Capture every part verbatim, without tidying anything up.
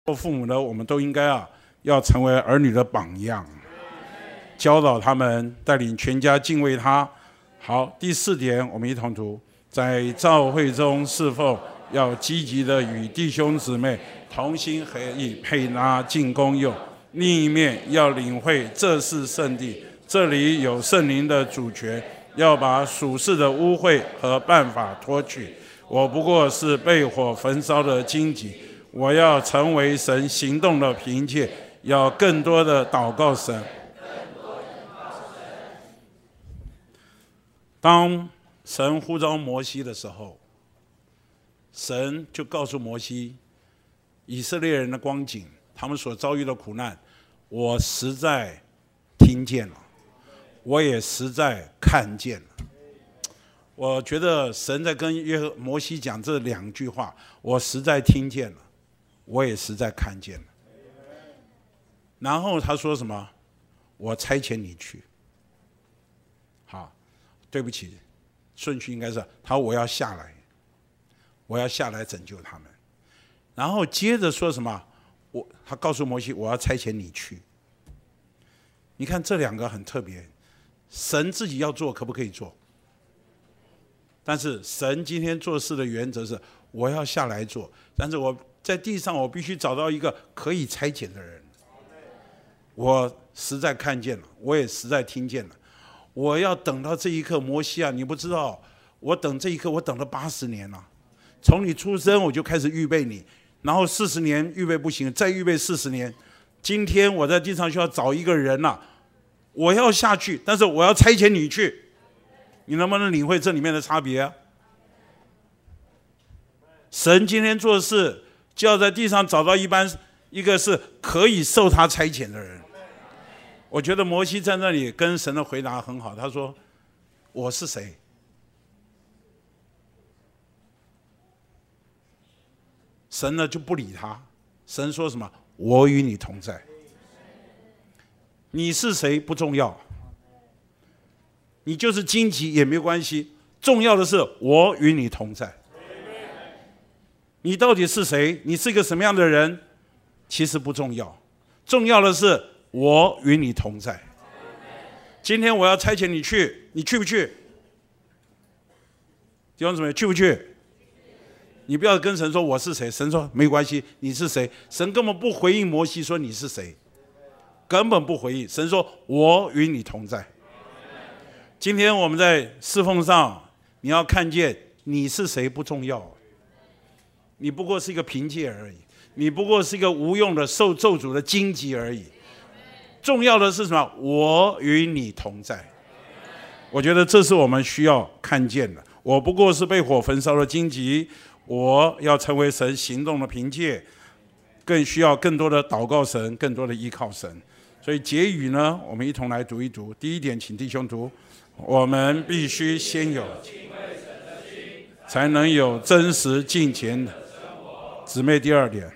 做父母的，我们都应该啊，要成为儿女的榜样，教导他们，带领全家敬畏他。好，第四点，我们一同读：在教会中侍奉，要积极的与弟兄姊妹同心合意，配搭进功用。另一面，要领会这是圣地，这里有圣灵的主权，要把属世的污秽和办法脱去。我不过是被火焚烧的荆棘。我要成为神行动的凭借，要更多的祷告神。当神呼召摩西的时候，神就告诉摩西，以色列人的光景，他们所遭遇的苦难，我实在听见了，我也实在看见了。我觉得神在跟约翰摩西讲这两句话，我实在听见了，我也实在看见了。然后他说什么？我差遣你去。好，对不起，顺序应该是他我要下来，我要下来拯救他们。然后接着说什么？我他告诉摩西，我要差遣你去。你看这两个很特别，神自己要做，可不可以做？但是神今天做事的原则是，我要下来做，但是我在地上我必须找到一个可以差遣的人。我实在看见了，我也实在听见了。我要等到这一刻，摩西啊，你不知道，我等这一刻，我等了八十年了。从你出生我就开始预备你，然后四十年预备不行，再预备四十年。今天我在地上需要找一个人了、啊，我要下去，但是我要差遣你去。你能不能领会这里面的差别啊？神今天做事就要在地上找到一般一个是可以受他差遣的人。我觉得摩西在那里跟神的回答很好，他说：“我是谁？”神呢就不理他，神说什么？我与你同在。你是谁不重要。你就是荆棘也没关系，重要的是我与你同在。你到底是谁？你是一个什么样的人？其实不重要，重要的是我与你同在。今天我要差遣你去，你去不去？弟兄姊妹，去不去？你不要跟神说我是谁，神说没关系，你是谁？神根本不回应摩西说你是谁，根本不回应。神说我与你同在。今天我们在侍奉上，你要看见你是谁不重要，你不过是一个凭借而已，你不过是一个无用的受咒诅的荆棘而已。重要的是什么？我与你同在。我觉得这是我们需要看见的。我不过是被火焚烧的荆棘，我要成为神行动的凭借，更需要更多的祷告神，更多的依靠神。所以结语呢，我们一同来读一读。第一点，请弟兄读。我们必须先有，才能有真实敬虔的姊妹。第二点，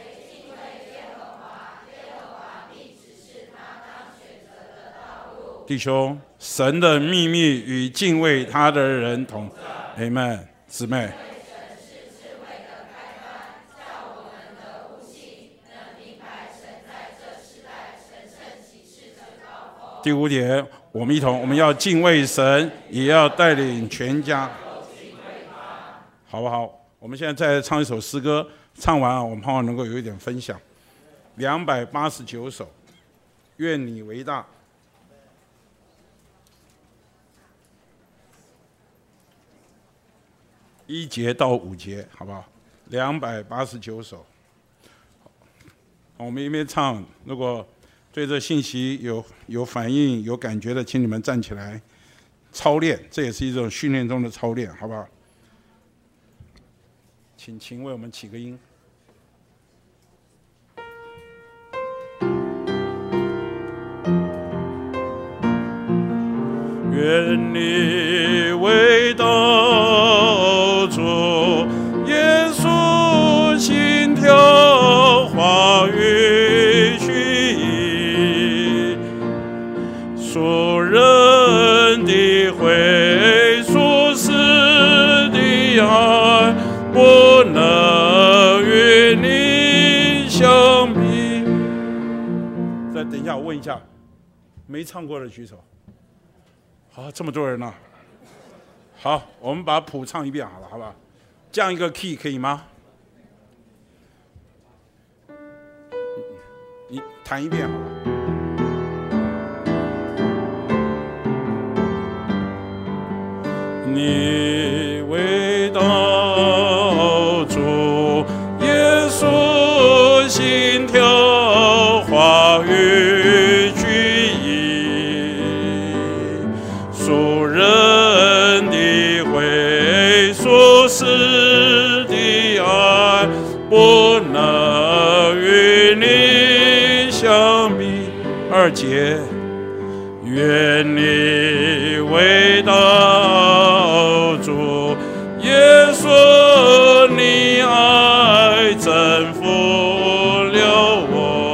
弟兄，神的秘密与敬畏他的人同。Amen， 姊妹。第五点，我们一同，我们要敬畏神，也要带领全家，好不好？我们现在再唱一首诗歌，唱完我们盼望能够有一点分享。两百八十九首，愿你为大。一节到五节，好不好？两百八十九首。我们一边唱，如果对这信息有有反应、有感觉的，请你们站起来操练，这也是一种训练中的操练，好不好？请请为我们起个音。愿你为道主，耶稣心跳话语虚意，属人的会，属世的爱，不能与你相等一下我问一下，没唱过的举手。好，这么多人呢、啊。好，我们把谱唱一遍好了，好不好？降一个 key 可以吗？你弹一遍好了。你为道主耶稣心跳话语句意，属人的会属实的爱，不能与你相比。二节，愿你为道主耶稣，你爱征服了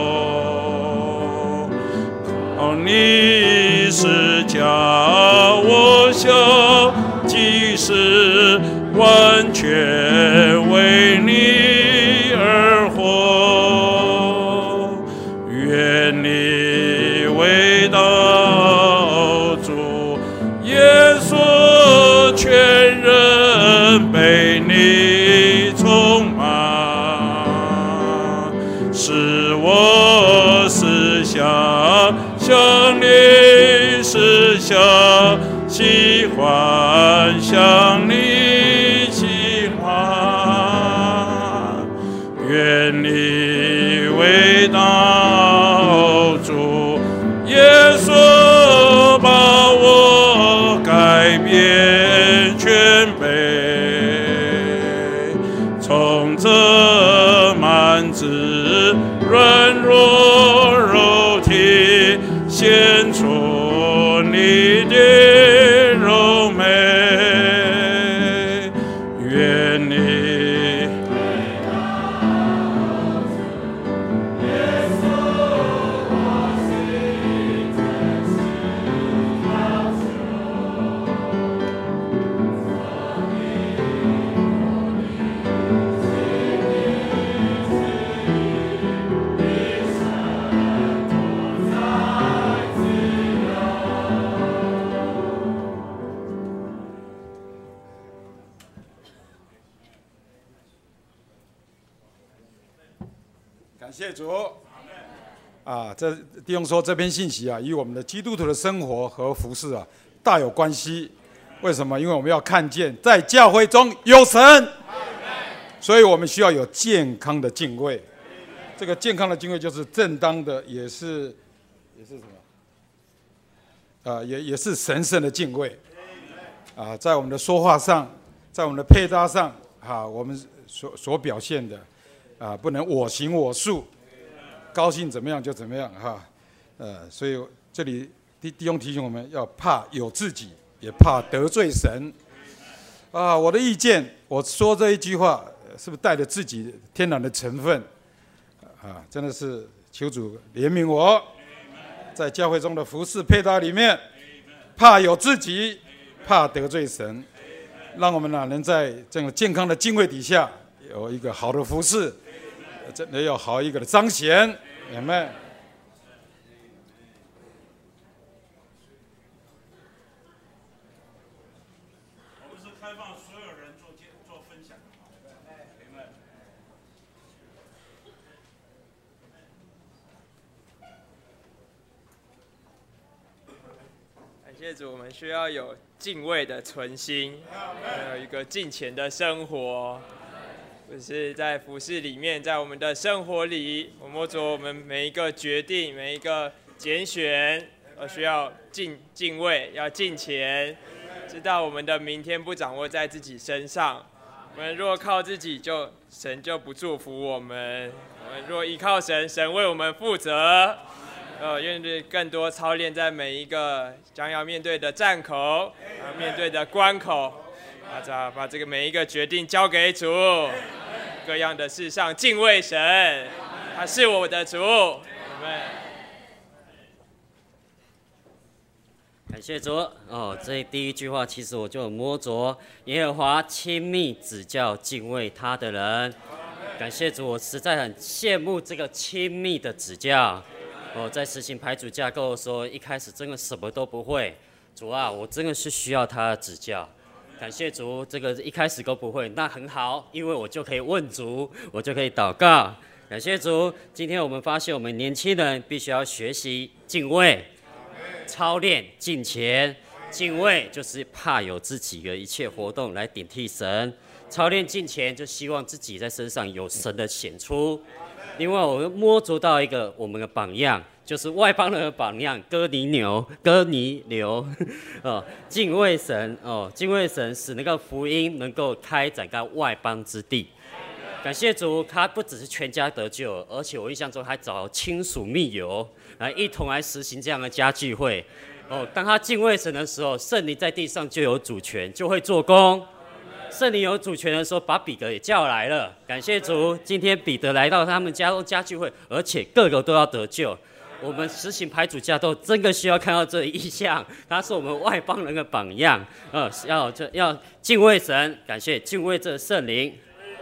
我，靠你是叫我小，即使完全为你而活。愿你为道主耶稣，全人被你充满，使我思想像你思想，喜欢像你喜欢。愿你为道主耶稣，把我改变全备，从这满滋软弱肉体献出你的荣美。愿你感谢主。啊，这弟兄说这篇信息啊，与我们的基督徒的生活和服事啊大有关系。为什么？因为我们要看见在教会中有神，所以我们需要有健康的敬畏。这个健康的敬畏就是正当的，也是也是什么？啊，也也是神圣的敬畏。啊，在我们的说话上，在我们的配搭上，啊，我们所所表现的。啊，不能我行我素，高兴怎么样就怎么样哈，呃，所以这里弟弟兄提醒我们要怕有自己，也怕得罪神。啊，我的意见，我说这一句话是不是带着自己天然的成分？啊，真的是求主怜悯我，在教会中的服事配搭里面，怕有自己，怕得罪神，让我们呢能在这种健康的敬畏底下有一个好的服事。真的要好一个的彰显，明白？ 我们是开放所有人做做分享，明白？ 感谢主，我们需要有敬畏的存心，还有一个敬虔的生活。就是在服事里面，在我们的生活里，我们做我们每一个决定、每一个拣选，都需要敬敬畏，要敬虔，知道我们的明天不掌握在自己身上。我们若靠自己就，就神就不祝福我们；我们若依靠神，神为我们负责。呃，愿意更多操练在每一个将要面对的站口，面对的关口。把把这个每一个决定交给主，各样的事上敬畏神，他是我的主。 感谢主哦，这第一句话其实我就摸着耶和华亲密指教敬畏他的人。感谢主，我实在很羡慕这个亲密的指教。 哦，在实行排组架构的时候，一开始真的什么都不会，主啊，我真的是需要他的指教。感谢主，这个一开始都不会，那很好，因为我就可以问主，我就可以祷告。感谢主，今天我们发现我们年轻人必须要学习敬畏、操练敬虔。敬畏就是怕有自己的一切活动来顶替神，操练敬虔就希望自己在身上有神的显出。另外，我们摸着到一个我们的榜样，就是外邦人的榜样，哥尼牛、哥尼流，哦，敬畏神，哦，敬畏神，使那个福音能够开展在外邦之地。感谢主，他不只是全家得救，而且我印象中还找亲属密友来一同来实行这样的家聚会。哦，当他敬畏神的时候，圣灵在地上就有主权，就会做工。圣灵有主权的时候，把彼得也叫来了。感谢主，今天彼得来到他们家中家聚会，而且个个都要得救。我们实行排主架构，真的需要看到这一项，他是我们外邦人的榜样。呃，要这要敬畏神，感谢敬畏这圣灵。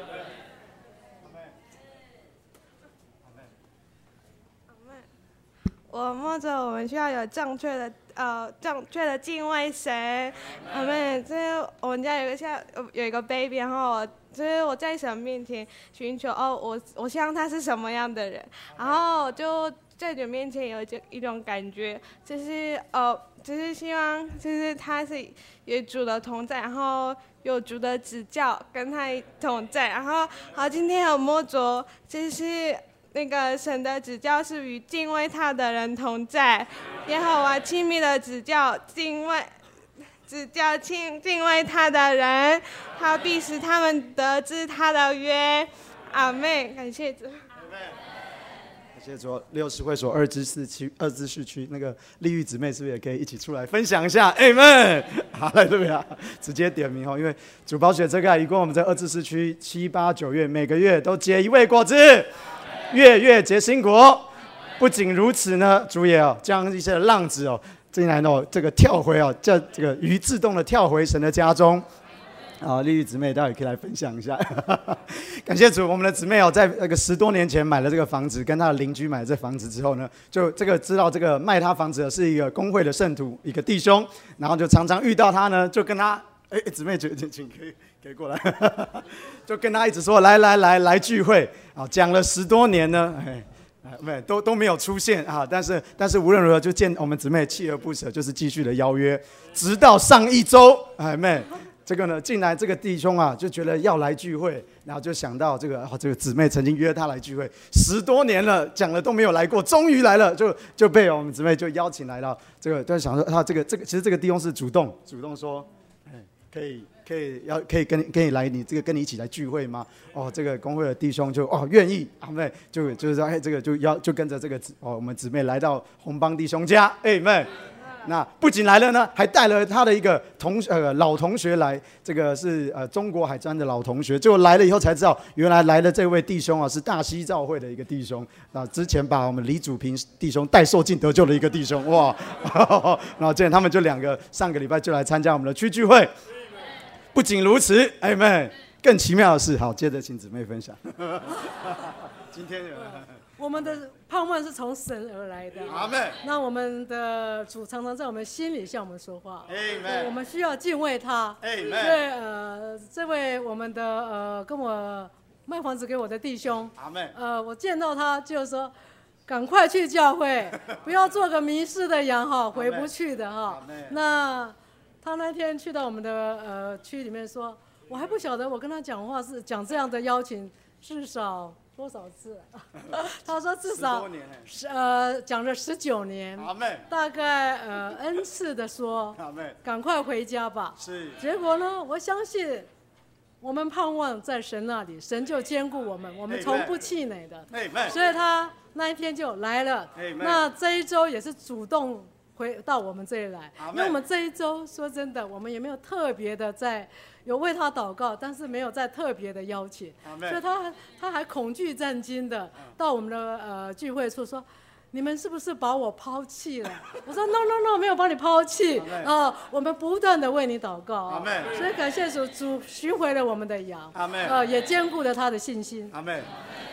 我摸着我们需要有正确的呃正确的敬畏神，我们就是我们家有一个像有一个 baby， 然后我就是我在神面前寻求哦，我我希望他是什么样的人，然后我就在主面前有一一种感觉，就是呃就是希望就是他是有主的同在，然后有主的指教跟他同在，然后好今天有摸着就是。那个神的指教是与敬畏他的人同在，耶和华亲密的指教敬畏指教敬敬畏他的人，他必使他们得知他的约。阿们，感谢主。 感谢主。六十会所二至四区二至四区那个丽玉姊妹是不是也可以一起出来分享一下？阿们，好嘞，对呀，直接点名哦，因为主保险这个一共我们在二至四区七八九月每个月都结一位果子。月月结新果，不仅如此呢，主也哦将一些浪子哦进来哦，这个跳回哦，这这个鱼自动的跳回神的家中。啊，丽玉姊妹待会可以来分享一下。感谢主，我们的姊妹哦，在那个十多年前买了这个房子，跟她的邻居买了这房子之后呢，就这个知道这个卖她房子的是一个公会的圣徒，一个弟兄，然后就常常遇到他呢，就跟他，哎，姊妹请请可以。可以过来，就跟他一直说来来来来聚会啊，讲了十多年呢，哎，没都都没有出现啊。但是但是无论如何，就见我们姊妹锲而不舍，就是继续的邀约，直到上一周，哎妹，这个呢进来这个弟兄啊就觉得要来聚会，然后就想到这个、哦、这个姊妹曾经约他来聚会十多年了，讲了都没有来过，终于来了，就就被我们姊妹就邀请来了。这个就想说他这个这个其实这个弟兄是主动主动说，哎，可以。可以要可以跟跟你来，你这个跟你一起来聚会吗？哦，这个公会的弟兄就哦愿意，阿妹就就是说，哎，这个就要就跟着这个哦我们姊妹来到红帮弟兄家，哎妹，那不仅来了呢，还带了他的一个同呃老同学来，这个是呃中国海专的老同学，结果来了以后才知道，原来来的这位弟兄啊是大溪教会的一个弟兄，啊之前把我们李祖平弟兄带受尽得救的一个弟兄，哇，然后这样他们就两个上个礼拜就来参加我们的区聚会。不仅如此，哎妹，更奇妙的是，好，接着请姊妹分享。今天我们的盼望是从神而来的， 阿妹。 那我们的主常常在我们心里向我们说话， 哎妹， 我们需要敬畏他， 哎妹。 所以呃，这位我们的呃跟我卖房子给我的弟兄， 阿妹， 呃，我见到他就是说，赶快去教会，不要做个迷失的羊哈，回不去的哈。那。他那天去到我们的呃区里面说，我还不晓得我跟他讲话是讲这样的邀请至少多少次？他说至少十呃讲了十九年，大概呃 n 次的说，赶快回家吧。是。结果呢，我相信我们盼望在神那里，神就兼顾我们，我们从不气馁的。所以他那一天就来了。那这一周也是主动。回到我们这里来，因为我们这一周说真的，我们也没有特别的在有为他祷告，但是没有在特别的邀请，所以他他还恐惧战惊的到我们的呃聚会处说，你们是不是把我抛弃了？我说 no no no， 没有把你抛弃啊、呃，我们不断的为你祷告、啊，所以感谢主，主寻回了我们的羊，呃，也兼顾了他的信心。阿们。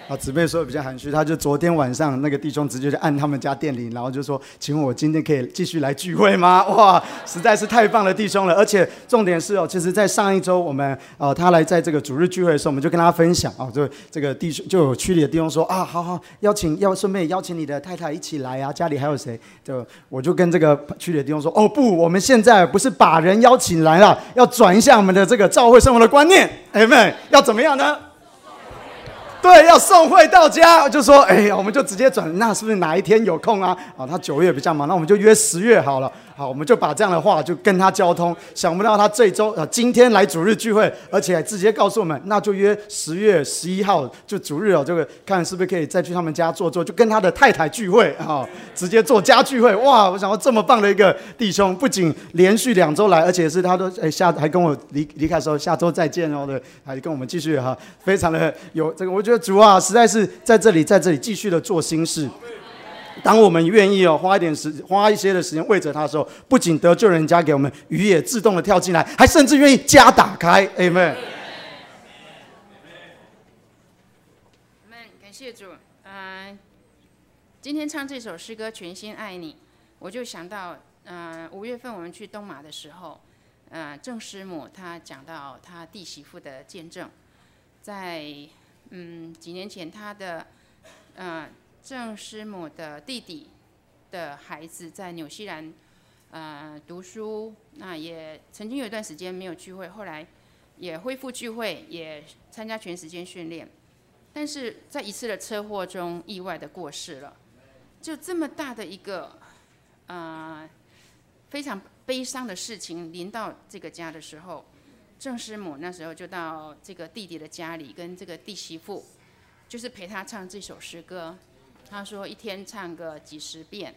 啊，姊妹说的比较含蓄，他就昨天晚上那个弟兄直接就按他们家电铃，然后就说：“请问我今天可以继续来聚会吗？”哇，实在是太棒的弟兄了！而且重点是哦，其实，在上一周我们呃他来在这个主日聚会的时候，我们就跟他分享哦，就这个弟兄就有区里的弟兄说啊，好好邀请要顺便邀请你的太太一起来啊，家里还有谁？就我就跟这个区里的弟兄说，哦不，我们现在不是把人邀请来了，要转一下我们的这个教会生活的观念，哎们要怎么样呢？对，要送会到家，就说，哎，我们就直接转，那是不是哪一天有空啊？啊，他九月比较忙，那我们就约十月好了。好，我们就把这样的话就跟他交通。想不到他这周呃今天来主日聚会，而且还直接告诉我们，那就约十月十一号就主日哦，这个看是不是可以再去他们家坐坐，就跟他的太太聚会啊、哦，直接做家聚会。哇，我想到这么棒的一个弟兄，不仅连续两周来，而且是他都哎下还跟我离离开的时候，下周再见哦的，还跟我们继续哈，非常的有这个，我觉得主啊实在是在这里在这里继续的做新事。当我们愿意哦，花一点时，花一些的时间为着他的时候，不仅得救人家给我们，鱼也自动的跳进来，还甚至愿意家打开 ，Amen。 感谢主，呃，今天唱这首诗歌《全心爱你》，我就想到，呃，五月份我们去东马的时候，呃，郑师母她讲到她弟媳妇的见证，在嗯几年前，她的呃。郑师母的弟弟的孩子在纽西兰，呃，读书，那也曾经有一段时间没有聚会，后来也恢复聚会，也参加全时间训练，但是在一次的车祸中意外的过世了。就这么大的一个，呃，非常悲伤的事情临到这个家的时候，郑师母那时候就到这个弟弟的家里，跟这个弟媳妇，就是陪他唱这首诗歌。他说一天唱个几十遍，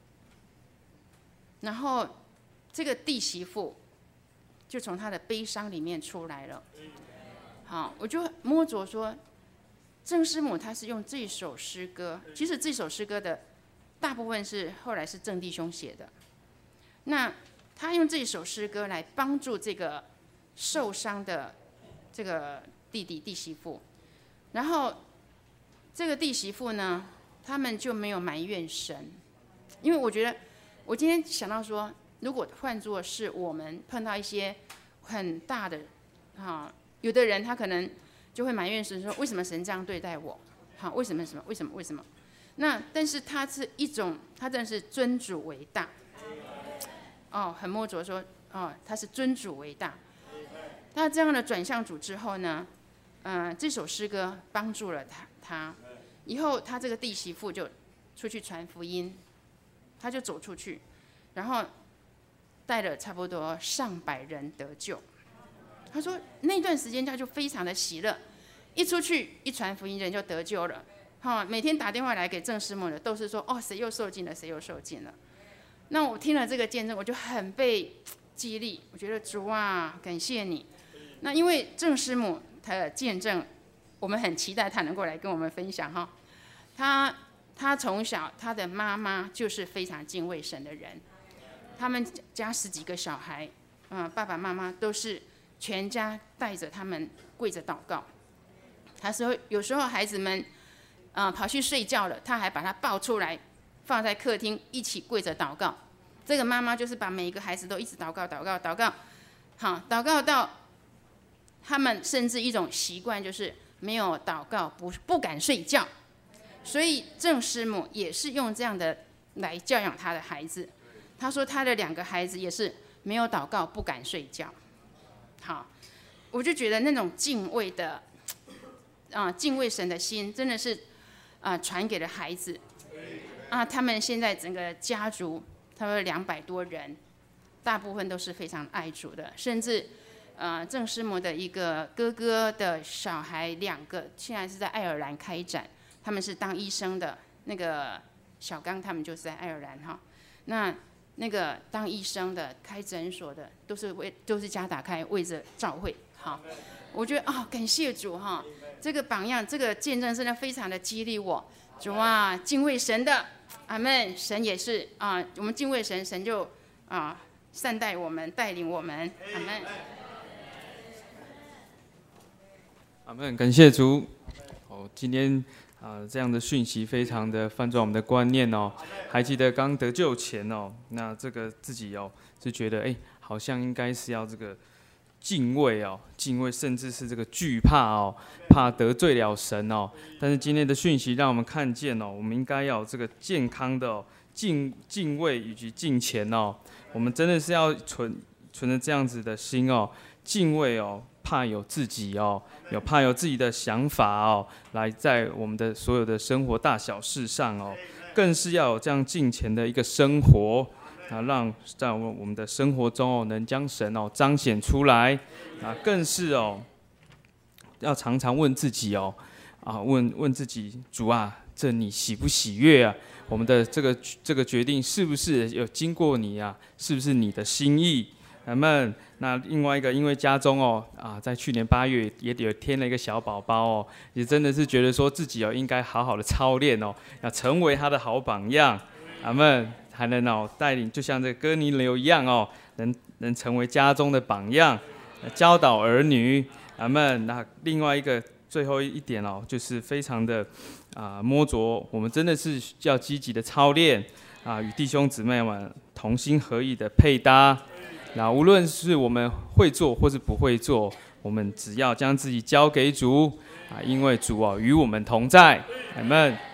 然后这个弟媳妇就从他的悲伤里面出来了。好，我就摸着说，郑师母他是用这首诗歌，其实这首诗歌的大部分是后来是郑弟兄写的。那他用这首诗歌来帮助这个受伤的这个弟弟弟媳妇，然后这个弟媳妇呢，他们就没有埋怨神，因为我觉得，我今天想到说，如果换作是我们碰到一些很大的，哈，有的人他可能就会埋怨神说，为什么神这样对待我？好，为什么什么？为什么？为什么？那但是他是一种，他真的是尊主为大，哦，很摸着说，哦，他是尊主为大。他这样的转向主之后呢，嗯、呃，这首诗歌帮助了他，他。以后他这个弟媳妇就出去传福音，他就走出去，然后带了差不多上百人得救。他说那段时间他就非常的喜乐，一出去一传福音人就得救了。哈，每天打电话来给郑师母的都是说，哦，谁又受尽了，谁又受尽了。那我听了这个见证，我就很被激励，我觉得主啊，感谢你。那因为郑师母她的见证，我们很期待她能够来跟我们分享哈。他他从小他的妈妈就是非常敬畏神的人，他们家十几个小孩，嗯，爸爸妈妈都是全家带着他们跪着祷告。他说有时候孩子们，呃，跑去睡觉了，他还把他抱出来，放在客厅一起跪着祷告。这个妈妈就是把每一个孩子都一直祷告祷告祷告，好，祷告到他们甚至一种习惯就是没有祷告不不敢睡觉。所以郑师母也是用这样的来教养他的孩子。他说他的两个孩子也是没有祷告不敢睡觉。好，我就觉得那种敬畏的啊、呃、敬畏神的心真的是啊、呃、传给了孩子啊。他们现在整个家族差不多两百多人，大部分都是非常爱主的，甚至呃郑师母的一个哥哥的小孩两个现在是在爱尔兰开展。他们是当医生的，那个小刚他们就是在爱尔兰哈。那那个当医生的、开诊所的，都是为都是家打开，为着教会。好，我觉得啊、哦，感谢主哈，这个榜样、这个见证真的非常的激励我。主啊，敬畏神的，阿们。神也是啊，我们敬畏神，神就啊善待我们，带领我们，阿们。 阿们，感谢主。哦，今天啊，这样的讯息非常的翻转我们的观念哦。还记得刚得救前哦，那这个自己哦就觉得哎，好像应该是要这个敬畏哦，敬畏甚至是这个惧怕哦，怕得罪了神哦。但是今天的讯息让我们看见哦，我们应该要有这个健康的哦敬敬畏以及敬虔哦。我们真的是要存存着这样子的心哦，敬畏哦。怕有自己哦，有怕有自己的想法哦，来在我们的所有的生活大小事上哦，更是要有这样敬虔的一个生活啊，让在我们的生活中哦，能将神哦彰显出来啊，更是哦，要常常问自己哦，啊，问问自己，主啊，这你喜不喜悦啊？我们的这个这个决定是不是有经过你啊？是不是你的心意？阿们。那另外一个，因为家中哦啊，在去年八月也有添了一个小宝宝哦，也真的是觉得说自己哦应该好好的操练哦，要成为他的好榜样，阿们，还能哦带领，就像这个哥尼流一样哦，能能成为家中的榜样，教导儿女，阿们。那另外一个最后一点哦，就是非常的啊摸着，我们真的是要积极的操练啊，与弟兄姊妹们同心合意的配搭。那无论是我们会做或是不会做，我们只要将自己交给主啊，因为主啊与我们同在，阿们。